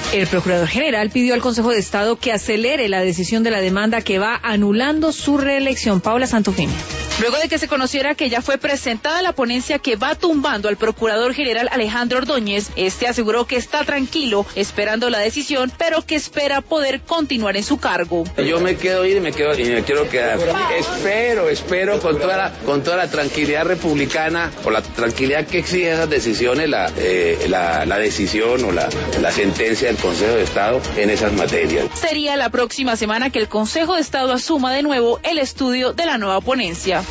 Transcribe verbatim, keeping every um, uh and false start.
El Procurador General pidió al Consejo de Estado que acelere la decisión de la demanda que va anulando su reelección. Paula Santofimio. Luego de que se conociera que ya fue presentada la ponencia que va tumbando al Procurador General Alejandro Ordóñez, este aseguró que está tranquilo esperando la decisión, pero que espera poder continuar en su cargo. Yo me quedo ir y me quedo y me quiero quedar. Espero, espero con toda la, con toda la tranquilidad republicana, por la tranquilidad que exige esas decisiones, la, eh, la, la decisión o la, la sentencia del Consejo de Estado en esas materias. Sería la próxima semana que el Consejo de Estado asuma de nuevo el estudio de la nueva ponencia.